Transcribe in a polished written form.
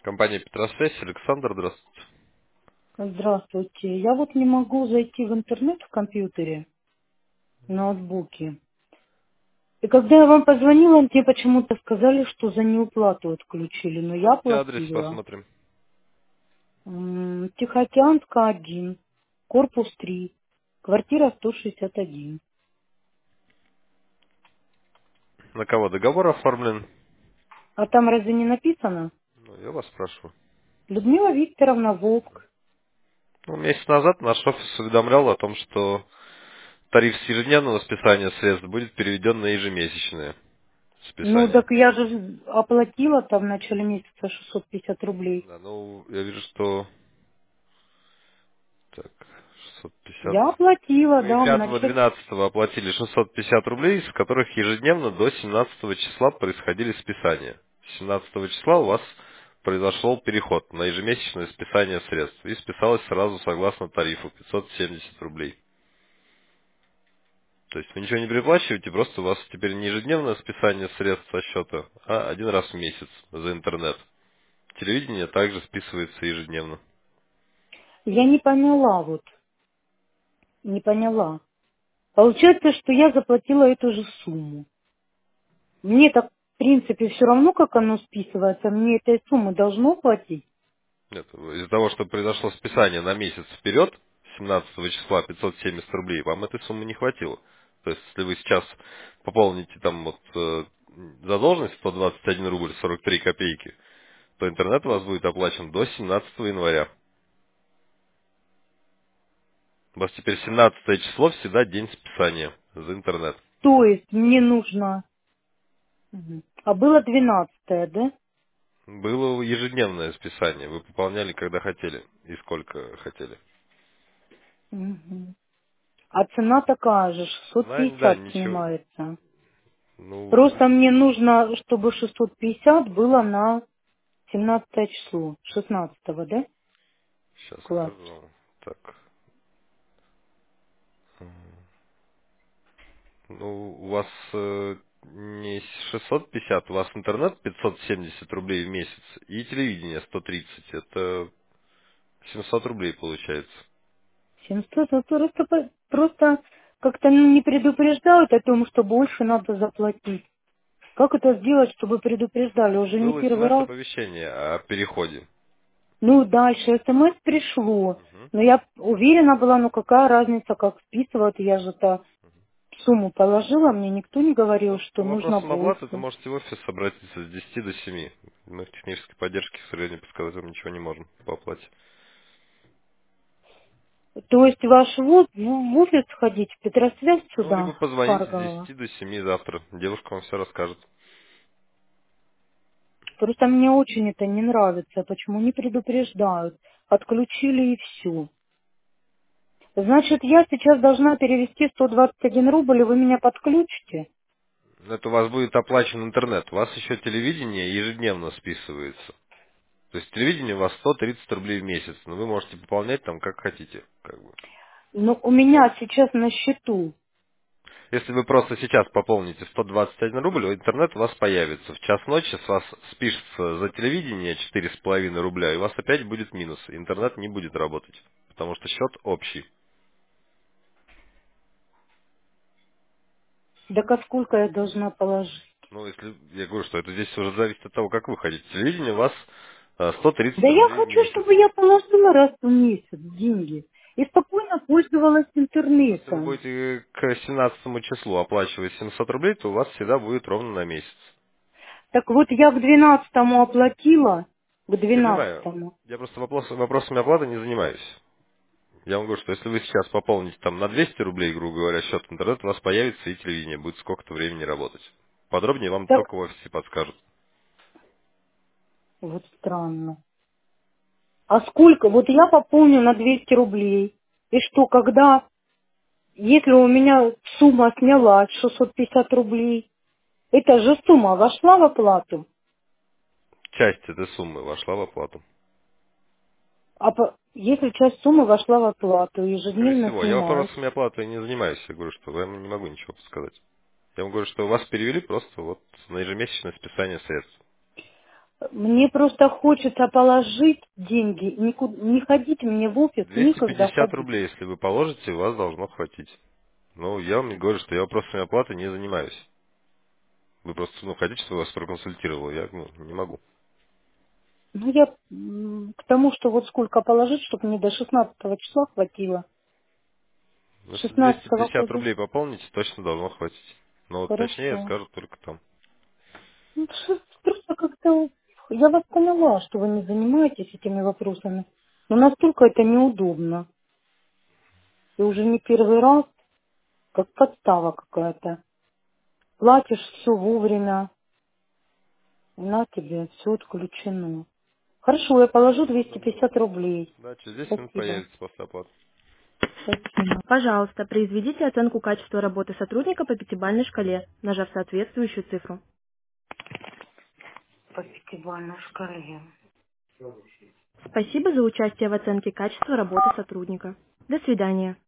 Компания Петросвязь, Александр, здравствуйте. Здравствуйте. Я вот не могу зайти в интернет в компьютере, в ноутбуке. И когда я вам позвонила, мне почему-то сказали, что за неуплату отключили, но я Давайте адрес платила. посмотрим. Тихоокеанская 1, корпус 3, квартира 161. На кого договор оформлен? А там разве не написано? Ну, я вас спрашиваю. Людмила Викторовна Волк. Ну, месяц назад наш офис уведомлял о том, что тариф с ежедневного списания средств будет переведен на ежемесячное Ну, списание. так я же оплатила там в начале месяца 650 рублей. Да, ну, я вижу, что... Так, 650. Я оплатила, Вы да, в пятого начале... двенадцатого оплатили 650 рублей, из которых ежедневно до 17 числа происходили списания. С 17 числа у вас произошел переход на ежемесячное списание средств и списалось сразу согласно тарифу 570 рублей. То есть вы ничего не переплачиваете, просто у вас теперь не ежедневное списание средств со счета, а один раз в месяц за интернет. Телевидение также списывается ежедневно. Я не поняла вот, не поняла. Получается, что я заплатила эту же сумму. Мне так, в принципе, все равно, как оно списывается, мне этой суммы должно платить. Нет, из-за того, что произошло списание на месяц вперед, 17 числа 570 рублей, вам этой суммы не хватило. То есть, если вы сейчас пополните там вот задолженность 121 рубль 43 копейки, то интернет у вас будет оплачен до 17 января. У вас теперь 17 число всегда день списания за интернет. То есть мне нужно... Мгм. А было 12, да? Было ежедневное списание, вы пополняли когда хотели и сколько хотели. Мгм. А цена такая же, Да, 650 ничего. снимается. Ну, Просто мне нужно, чтобы 650 было на 17 число, 16, да? сейчас Класть. скажу. Так. Ну, у вас не 650, у вас интернет 570 рублей в месяц и телевидение 130. Это 700 рублей получается. 700, ну, просто как-то не предупреждают о том, что больше надо заплатить. Как это сделать, чтобы предупреждали? Уже не Было первый раз. смс-оповещение о переходе. Ну, дальше СМС пришло. Мгм. Но я уверена была, ну какая разница, как списывают. Я же-то сумму положила, мне никто не говорил, Ну, что по нужно вопросам оплаты вы больше. можете в офис обратиться с 10 до 7. Мы в технической поддержке, к сожалению, подсказать вам ничего не можем по оплате. То есть ваш в офис ходить, в Петросвязь Ну, либо сюда, в позвоните с Харьково? 10 до 7 завтра. Девушка вам все расскажет. Просто мне очень это не нравится. Почему не предупреждают? Отключили и все. Значит, я сейчас должна перевести 121 рубль, и вы меня подключите? Это у вас будет оплачен интернет. У вас еще телевидение ежедневно списывается. То есть телевидение у вас 130 рублей в месяц, но вы можете пополнять там как хотите. Как бы. Но у меня сейчас на счету. Если вы просто сейчас пополните 121 рубль, интернет у вас появится. В час ночи с вас спишется за телевидение 4,5 рубля, и у вас опять будет минус. Интернет не будет работать, потому что счет общий. Так а сколько я должна положить? Ну, если я говорю, что это здесь уже зависит от того, как вы хотите. Телевидение у вас Да 130 я рублей в хочу, месяц. чтобы я положила раз в месяц деньги и спокойно пользовалась Если вы интернетом. будете к 17 числу оплачивать 700 рублей, то у вас всегда будет ровно на месяц. Так вот я к 12-му оплатила, к Я понимаю. 12-му. Я просто вопросами оплаты не занимаюсь. Я вам говорю, что если вы сейчас пополните там на 200 рублей, грубо говоря, счет интернет, у вас появится и телевидение, будет сколько-то времени работать. Подробнее вам Так только в офисе подскажут. вот странно. А сколько? Вот я пополню на 200 рублей. И что, когда, если у меня сумма снялась 650 рублей, эта же сумма вошла в оплату? Часть этой суммы вошла в оплату. А если часть суммы вошла в оплату, Скорее ежедневно всего, я снимаюсь. вопросами оплаты не занимаюсь. Я говорю, что я вам не могу ничего подсказать. Я вам говорю, что вас перевели просто вот на ежемесячное списание средств. Мне просто хочется положить деньги, не ходить мне в офис, некогда 250 ходить. рублей, если вы положите, у вас должно хватить. Ну, я вам не говорю, что я вопросами оплаты не занимаюсь. Вы просто, хотите, чтобы я вас проконсультировал? Я, не могу. Ну, я к тому, что вот сколько положить, чтобы мне до 16 числа хватило. Ну, С если 16 250 куда? рублей пополните, точно должно хватить. Но вот точнее Хорошо. скажут только там. Ну, просто как-то... Я вас поняла, что вы не занимаетесь этими вопросами. Но настолько это неудобно. И уже не первый раз, как подстава какая-то. Платишь все вовремя, и на тебе все отключено. Хорошо, я положу 250 рублей. Да, через 10 минут Спасибо. появится после оплаты. Спасибо. Пожалуйста, произведите оценку качества работы сотрудника по пятибалльной шкале, нажав соответствующую цифру. По пятибалльной шкале. Спасибо за участие в оценке качества работы сотрудника. До свидания.